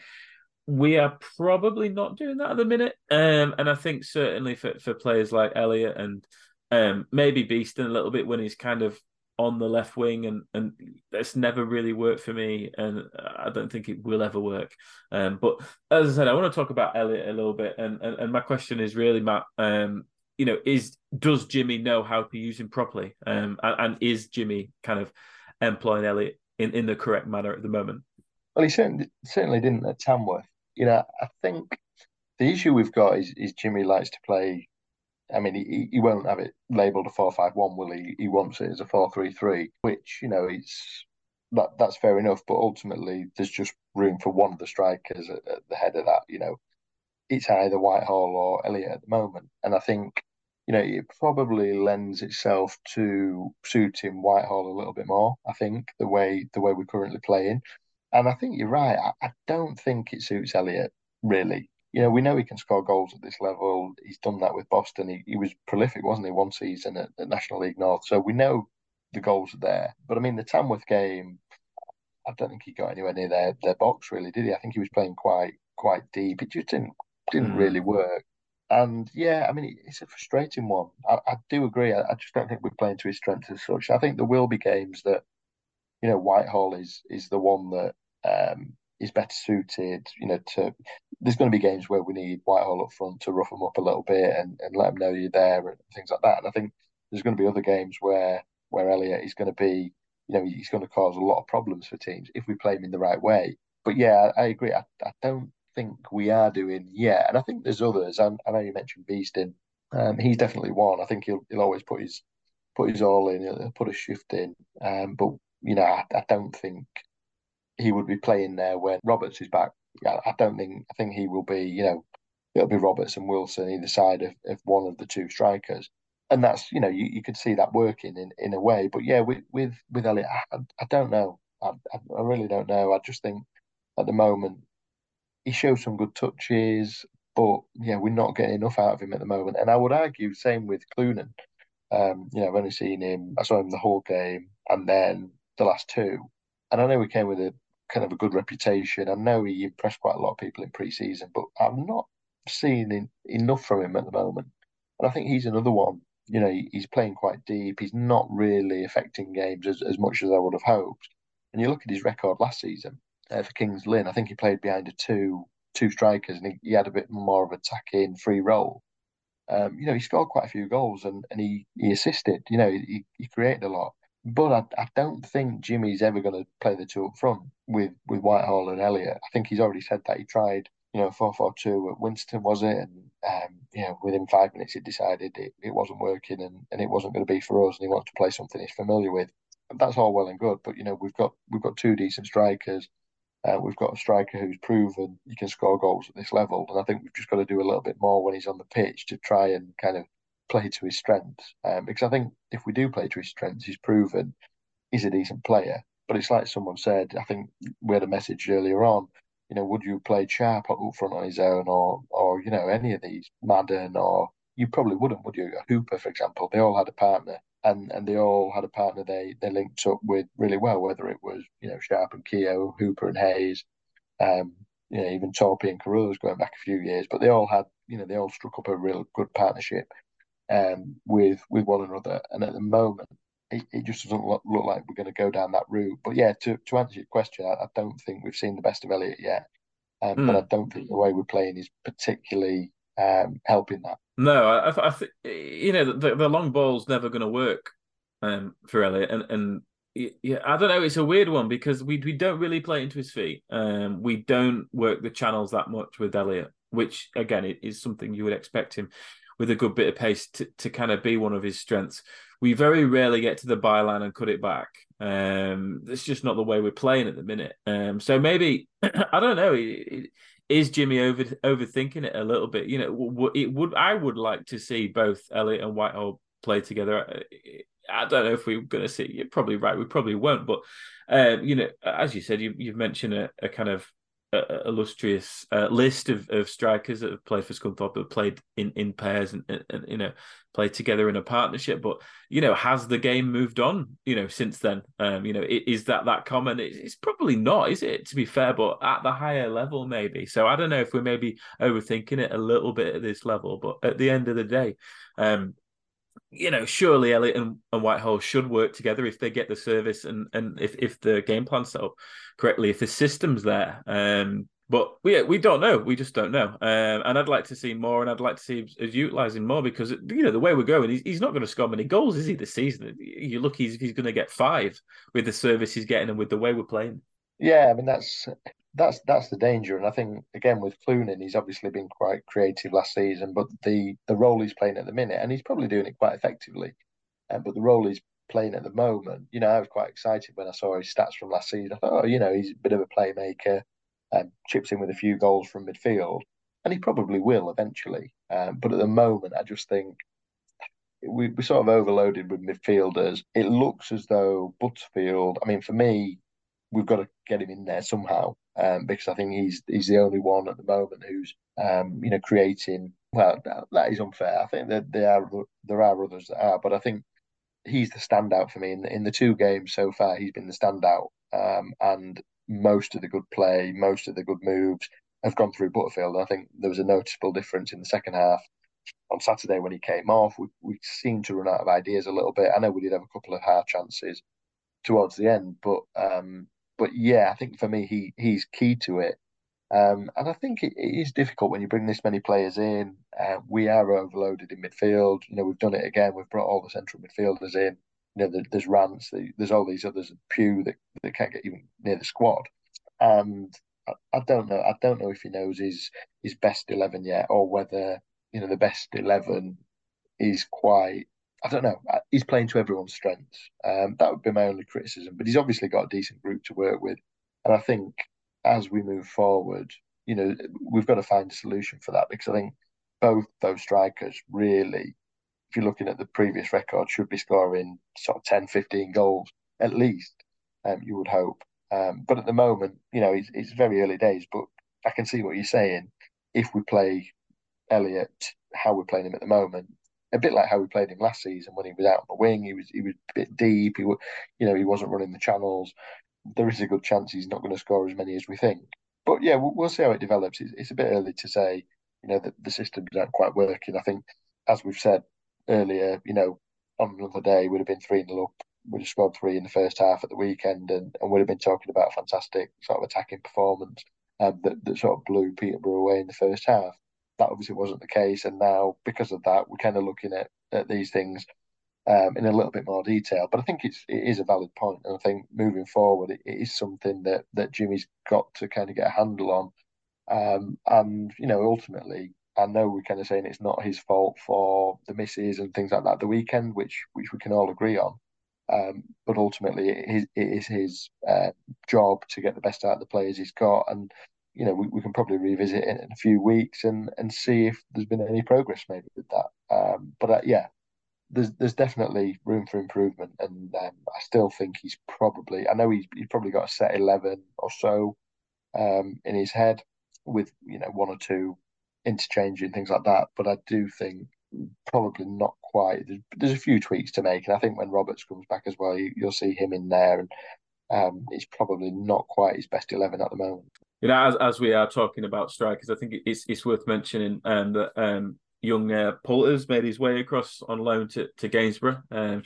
we are probably not doing that at the minute. Um, and I think certainly for, for players like Elliot and um, maybe Beeston a little bit when he's kind of on the left wing, and, and that's never really worked for me. And I don't think it will ever work. Um, but as I said, I want to talk about Elliot a little bit. And, and, and my question is really, Matt, um, you know, is does Jimmy know how to use him properly? Um, and, and is Jimmy kind of employing Elliot in, in the correct manner at the moment? Well, he certainly, certainly didn't at Tamworth. You know, I think the issue we've got is, is Jimmy likes to play. I mean, he, he won't have it labelled a four five one, will he? He wants it as a four three three, which, you know, it's that that's fair enough. But ultimately, there's just room for one of the strikers at, at the head of that. You know, it's either Whitehall or Elliot at the moment. And I think, you know, it probably lends itself to suiting Whitehall a little bit more, I think, the way the way we're currently playing. And I think you're right. I, I don't think it suits Elliott, really. You know, we know he can score goals at this level. He's done that with Boston. He, he was prolific, wasn't he, one season at, at National League North. So we know the goals are there. But I mean, the Tamworth game, I don't think he got anywhere near their, their box, really, did he? I think he was playing quite quite deep. It just didn't didn't Mm. really work. And yeah, I mean, it, it's a frustrating one. I, I do agree. I, I just don't think we're playing to his strengths as such. I think there will be games that, you know, Whitehall is is the one that um, is better suited. You know, to there's going to be games where we need Whitehall up front to rough them up a little bit and, and let them know you're there and things like that. And I think there's going to be other games where where Elliott is going to be, you know, he's going to cause a lot of problems for teams if we play him in the right way. But yeah, I, I agree. I, I don't think we are doing yet, and I think there's others. I, I know you mentioned Beeston. Um, he's definitely one. I think he'll he'll always put his put his all in. He'll, he'll put a shift in. Um, but you know, I, I don't think he would be playing there when Roberts is back. I, I don't think. I think he will be. You know, it'll be Roberts and Wilson either side of, of one of the two strikers, and that's, you know, you, you could see that working in, in a way. But yeah, with with with Elliott, I, I don't know. I, I really don't know. I just think at the moment he shows some good touches, but yeah, we're not getting enough out of him at the moment. And I would argue same with Clunan. Um, you know, I've only seen him. I saw him the whole game, and then the last two. And I know he came with a kind of a good reputation. I know he impressed quite a lot of people in pre-season, but I'm not seeing in, enough from him at the moment. And I think he's another one. You know, he, he's playing quite deep. He's not really affecting games as, as much as I would have hoped. And you look at his record last season uh, for Kings Lynn. I think he played behind a two two strikers, and he, he had a bit more of a attacking free role. Um, you know, he scored quite a few goals, and, and he, he assisted. You know, he, he created a lot. But I, I don't think Jimmy's ever going to play the two up front with, with Whitehall and Elliott. I think he's already said that he tried, you know, four four two at Winston, was it? And, um, you know, within five minutes, he decided it, it wasn't working and, and it wasn't going to be for us, and he wants to play something he's familiar with. And that's all well and good. But, you know, we've got we've got two decent strikers. Uh, we've got a striker who's proven he can score goals at this level, and I think we've just got to do a little bit more when he's on the pitch to try and kind of play to his strengths. Um, because I think if we do play to his strengths, he's proven he's a decent player. But it's like someone said, I think we had a message earlier on, you know, would you have played Sharp up front on his own, or, or you know, any of these, Madden, or you probably wouldn't, would you? Hooper, for example, they all had a partner. And, and they all had a partner they, they linked up with really well, whether it was, you know, Sharp and Keogh, Hooper and Hayes, um, you know, even Torpy and Carruthers going back a few years. But they all had, you know, they all struck up a real good partnership um, with with one another. And at the moment, it, it just doesn't look, look like we're going to go down that route. But yeah, to, to answer your question, I, I don't think we've seen the best of Elliott yet. Um, mm. But I don't think the way we're playing is particularly um, helping that. No, I, I think, you know, the, the long ball's never going to work um, for Elliott, and and yeah, I don't know. It's a weird one because we we don't really play into his feet. Um, we don't work the channels that much with Elliott, which again is something you would expect him with a good bit of pace to, to kind of be one of his strengths. We very rarely get to the byline and cut it back. Um, it's just not the way we're playing at the minute. Um, so maybe I don't know. It, it, Is Jimmy over overthinking it a little bit? You know, it would. I would like to see both Elliott and Whitehall play together. I don't know if we're going to see. You're probably right. We probably won't. But um, you know, as you said, you, you've mentioned a, a kind of a, illustrious uh, list of, of strikers that have played for Scunthorpe, that have played in, in pairs and, and, and you know played together in a partnership. But you know, has the game moved on? You know, since then, um, you know, is that that common? It's, it's probably not, is it? To be fair, but at the higher level, maybe. So I don't know if we're maybe overthinking it a little bit at this level. But at the end of the day, um, you know, surely Elliott and, and Whitehall should work together if they get the service and and if, if the game plan's set up correctly, if the system's there. Um, but we we don't know. We just don't know. Um, and I'd like to see more, and I'd like to see him utilising more because, you know, the way we're going, he's, he's not going to score many goals, is he, this season? You look, he's, he's going to get five with the service he's getting and with the way we're playing. Yeah, I mean, that's that's that's the danger. And I think, again, with Clunan, he's obviously been quite creative last season, but the, the role he's playing at the minute, and he's probably doing it quite effectively, um, but the role he's playing at the moment, you know, I was quite excited when I saw his stats from last season. I thought, oh, you know, he's a bit of a playmaker, um, chips in with a few goals from midfield, and he probably will eventually. Um, but at the moment, I just think we, we're sort of overloaded with midfielders. It looks as though Butterfield, I mean, for me, we've got to get him in there somehow, um, because I think he's he's the only one at the moment who's um, you know creating. Well, that is unfair. I think that there are there are others that are, but I think he's the standout for me in the, in the two games so far. He's been the standout, um, and most of the good play, most of the good moves have gone through Butterfield. I think there was a noticeable difference in the second half. On Saturday when he came off, we, we seemed to run out of ideas a little bit. I know we did have a couple of hard chances towards the end, but um, but yeah, I think for me he he's key to it. Um, and I think it, it is difficult when you bring this many players in. Uh, we are overloaded in midfield. You know, we've done it again. We've brought all the central midfielders in. You know, there, there's Rance, there's all these others, Pew that, that can't get even near the squad. And I, I don't know. I don't know if he knows his his best eleven yet, or whether you know the best eleven is quite. I don't know. He's playing to everyone's strengths. Um, that would be my only criticism. But he's obviously got a decent group to work with, and I think as we move forward, you know, we've got to find a solution for that, because I think both those strikers really, if you're looking at the previous record, should be scoring sort of ten, fifteen goals at least. Um, you would hope. Um, but at the moment, you know, it's, it's very early days. But I can see what you're saying. If we play Elliott, how we're playing him at the moment, a bit like how we played him last season when he was out on the wing. He was he was a bit deep. He, you know, he wasn't running the channels. There is a good chance he's not going to score as many as we think. But yeah, we'll, we'll see how it develops. It's, it's a bit early to say, you know, that the systems aren't quite working. I think, as we've said earlier, you know, on another day we'd have been three nil up. We'd have scored three in the first half at the weekend, and, and we'd have been talking about a fantastic sort of attacking performance um, that, that sort of blew Peterborough away in the first half. That obviously wasn't the case, and now because of that, we're kind of looking at, at these things um, in a little bit more detail. But I think it's it is a valid point, and I think moving forward, it, it is something that that Jimmy's got to kind of get a handle on. Um, and you know, ultimately, I know we're kind of saying it's not his fault for the misses and things like that the weekend, which which we can all agree on. Um, but ultimately, it is, it is his uh, job to get the best out of the players he's got, and you know we, we can probably revisit it in a few weeks and and see if there's been any progress made with that. Um, but uh, yeah, there's there's definitely room for improvement, and um, I still think he's probably. I know he's he's probably got a set eleven or so um, in his head, with you know one or two interchanging things like that. But I do think probably not quite. There's, there's a few tweaks to make, and I think when Roberts comes back as well, you, you'll see him in there, and um, it's probably not quite his best eleven at the moment. You know, as as we are talking about strikers, I think it's it's worth mentioning um, that um, young uh, Poulter's made his way across on loan to to Gainsborough, um,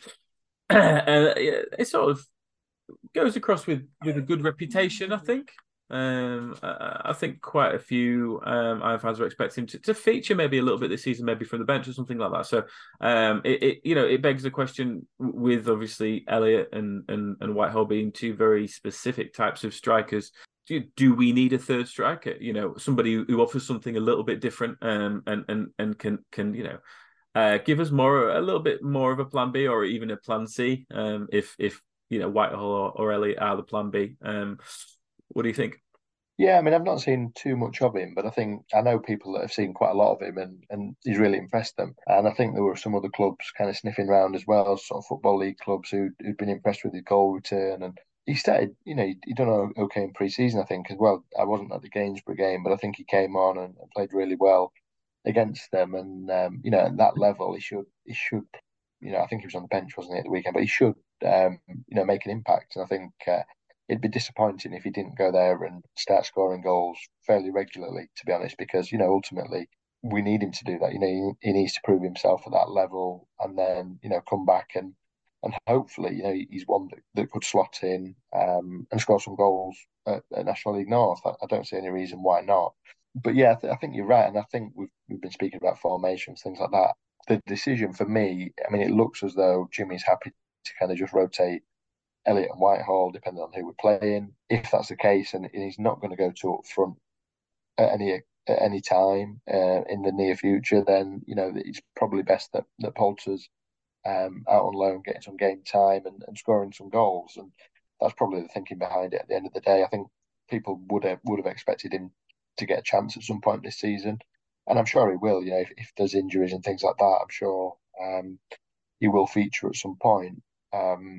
and it sort of goes across with with a good reputation, I think. Um, I, I think quite a few um, I F fans were expecting him to, to feature maybe a little bit this season, maybe from the bench or something like that. So, um, it, it you know it begs the question with obviously Elliott and and and Whitehall being two very specific types of strikers. Do, do we need a third striker? You know, somebody who offers something a little bit different, um, and and and can can you know, uh, give us more a little bit more of a plan B or even a plan C, um, if if you know Whitehall or, or Elliott are the plan B. Um, what do you think? Yeah, I mean, I've not seen too much of him, but I think I know people that have seen quite a lot of him, and, and he's really impressed them. And I think there were some other clubs kind of sniffing around as well, sort of football league clubs who who'd been impressed with his goal return. And he started, you know, he, he done okay in pre-season, I think, as well. I wasn't at the Gainsborough game, but I think he came on and, and played really well against them. And um, you know, at that level, he should he should, you know, I think he was on the bench, wasn't he, at the weekend, but he should, um, you know, make an impact. And I think. Uh, It'd be disappointing if he didn't go there and start scoring goals fairly regularly, to be honest, because, you know, ultimately we need him to do that. You know, he, he needs to prove himself at that level and then, you know, come back and and hopefully, you know, he's one that, that could slot in um, and score some goals at, at National League North. I, I don't see any reason why not. But yeah, I, th- I think you're right. And I think we've, we've been speaking about formations, things like that. The decision for me, I mean, it looks as though Jimmy's happy to kind of just rotate Elliott and Whitehall, depending on who we're playing. If that's the case, and, and he's not going to go to up front at any at any time uh, in the near future, then you know it's probably best that that Poulter's um, out on loan, getting some game time and, and scoring some goals. And that's probably the thinking behind it. At the end of the day, I think people would have, would have expected him to get a chance at some point this season, and I'm sure he will. You know, if, if there's injuries and things like that, I'm sure um, he will feature at some point. Um,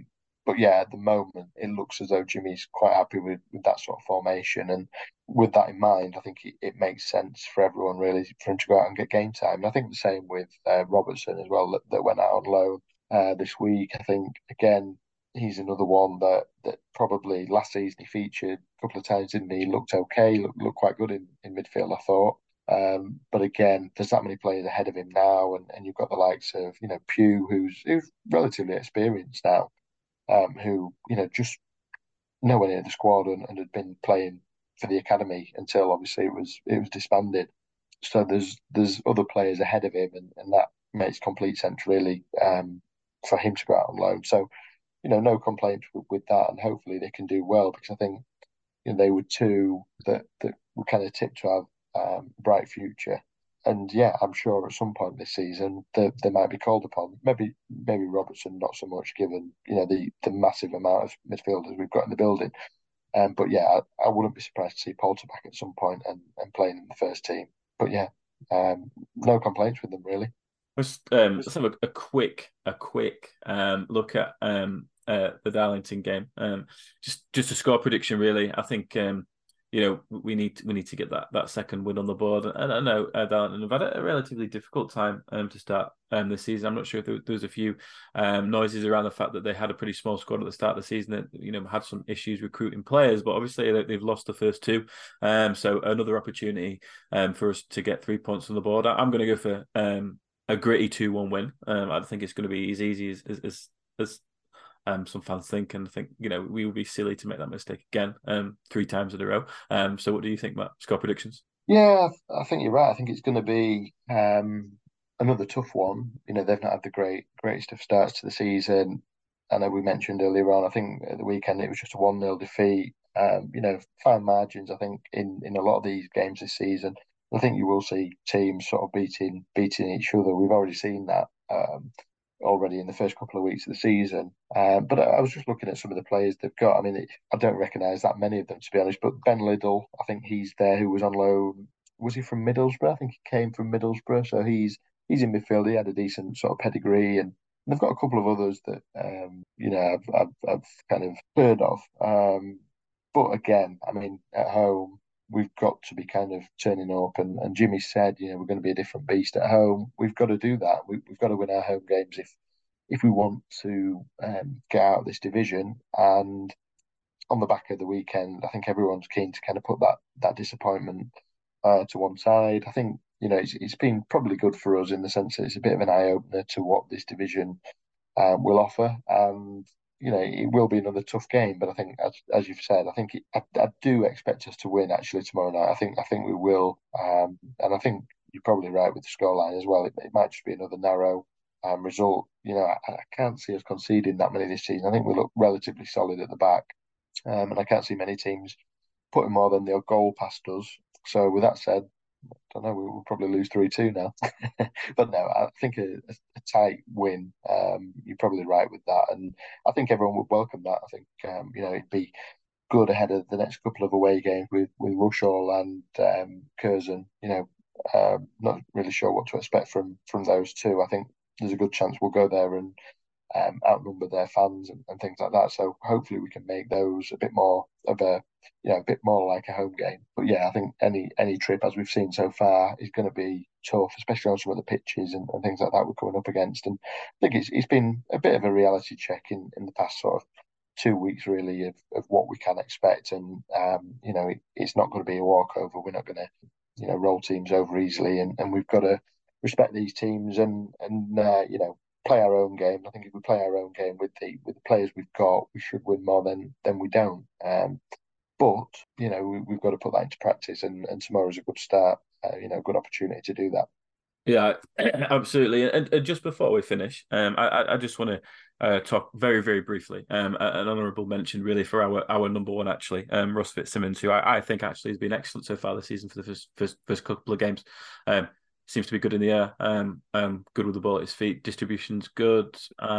but yeah, at the moment, it looks as though Jimmy's quite happy with, with that sort of formation. And with that in mind, I think it, it makes sense for everyone really for him to go out and get game time. And I think the same with uh, Robertson as well, that, that went out on loan uh, this week. I think, again, he's another one that that probably last season he featured a couple of times, didn't he? He looked okay, looked, looked quite good in, in midfield, I thought. Um, but again, there's that many players ahead of him now, and, and you've got the likes of, you know, Pugh, who's who's relatively experienced now, um, who, you know, just nowhere near the squad and, and had been playing for the academy until obviously it was it was disbanded. So there's there's other players ahead of him, and, and that makes complete sense really, um, for him to go out on loan. So, you know, no complaints with, with that, and hopefully they can do well, because I think, you know, they were two that that were kind of tipped to have um, a bright future. And yeah, I'm sure at some point this season they, they might be called upon. Maybe maybe Robertson not so much, given, you know, the the massive amount of midfielders we've got in the building. Um, but yeah, I, I wouldn't be surprised to see Poulter back at some point and, and playing in the first team. But yeah, um, no complaints with them really. Let's um, let's have a, a quick a quick um, look at um, uh, the Darlington game. Um, just just a score prediction, really. I think um, you know we need we need to get that, that second win on the board. And I know uh, Darlington have had a relatively difficult time um, to start um, this season. I'm not sure if there, there was a few um, noises around the fact that they had a pretty small squad at the start of the season that, you know, had some issues recruiting players, but obviously they, they've lost the first two. Um, so another opportunity um, for us to get three points on the board. I, I'm going to go for um, a gritty two one win. Um, I think it's going to be as easy as as as, as um, some fans think, and I think, you know, we would be silly to make that mistake again um, three times in a row. Um, so what do you think, Matt? Score predictions? Yeah, I think you're right. I think it's going to be um, another tough one. You know, they've not had the great greatest of starts to the season. I know we mentioned earlier on, I think at the weekend it was just a one nil defeat. Um, you know, fine margins, I think, in, in a lot of these games this season. I think you will see teams sort of beating beating each other. We've already seen that um, already in the first couple of weeks of the season. Um, but I, I was just looking at some of the players they've got. I mean, it, I don't recognise that many of them, to be honest. But Ben Liddell, I think he's there, who was on loan. Was he from Middlesbrough? I think he came from Middlesbrough. So he's he's in midfield. He had a decent sort of pedigree, and they've got a couple of others that um, you know I've, I've, I've kind of heard of. Um, but again, I mean, at home we've got to be kind of turning up. And, and Jimmy said, you know, we're going to be a different beast at home. We've got to do that. We, we've got to win our home games if if we want to um, get out of this division. And on the back of the weekend, I think everyone's keen to kind of put that that disappointment uh, to one side. I think, you know, it's, it's been probably good for us in the sense that it's a bit of an eye opener to what this division um, will offer. And you know, it will be another tough game, but I think, as as you've said, I think it, I, I do expect us to win actually tomorrow night. I think I think we will, um, and I think you're probably right with the scoreline as well. It, it might just be another narrow um, result. You know, I, I can't see us conceding that many this season. I think we look relatively solid at the back, um, and I can't see many teams putting more than their goal past us. So, with that said, I don't know, we'll probably lose three two now. But no, I think a, a tight win, um, you're probably right with that. And I think everyone would welcome that. I think, um, you know, it'd be good ahead of the next couple of away games with, with Rushall and um, Curzon. You know, um, not really sure what to expect from, from those two. I think there's a good chance we'll go there and um, outnumber their fans and, and things like that. So hopefully we can make those a bit more of a, you know, a bit more like a home game. But yeah, I think any any trip, as we've seen so far, is going to be tough, especially on some of the pitches and, and things like that we're coming up against. And I think it's it's been a bit of a reality check in, in the past sort of two weeks, really, of, of what we can expect. And, um, you know, it, it's not going to be a walkover. We're not going to, you know, roll teams over easily. And, and we've got to respect these teams and, and uh, you know, play our own game. I think if we play our own game with the with the players we've got, we should win more than than we don't. Um, but you know, we, we've got to put that into practice, and, and tomorrow's a good start. Uh, you know, good opportunity to do that. Yeah, absolutely. And, and just before we finish, um, I I just want to uh, talk very very briefly. Um, an honourable mention really for our our number one actually, um, Russ Fitzsimmons, who I, I think actually has been excellent so far this season for the first first, first couple of games. Um, Seems to be good in the air, um, um, good with the ball at his feet, distribution's good,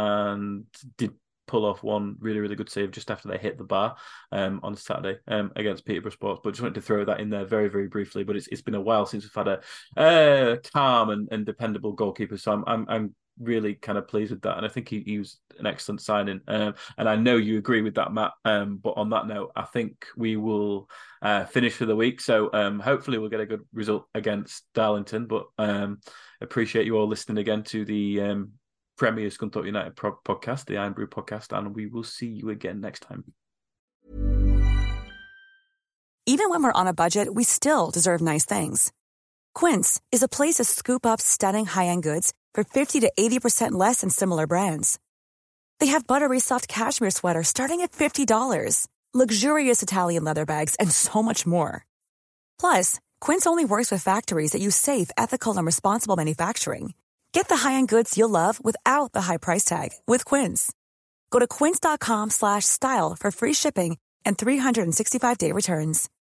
and did pull off one really, really good save just after they hit the bar um, on Saturday um, against Peterborough Sports. But just wanted to throw that in there very, very briefly. But it's it's been a while since we've had a uh, calm and, and dependable goalkeeper, so I'm I'm, I'm really kind of pleased with that. And I think he, he was an excellent signing. Um, and I know you agree with that, Matt. Um, but on that note, I think we will uh, finish for the week. So um, hopefully we'll get a good result against Darlington. But um, appreciate you all listening again to the um, Premier Scunthorpe United pro- podcast, the Iron Brew podcast. And we will see you again next time. Even when we're on a budget, we still deserve nice things. Quince is a place to scoop up stunning high-end goods for fifty to eighty percent less than similar brands. They have buttery soft cashmere sweaters starting at fifty dollars, luxurious Italian leather bags, and so much more. Plus, Quince only works with factories that use safe, ethical, and responsible manufacturing. Get the high-end goods you'll love without the high price tag with Quince. Go to quince.com slash style for free shipping and three sixty-five day returns.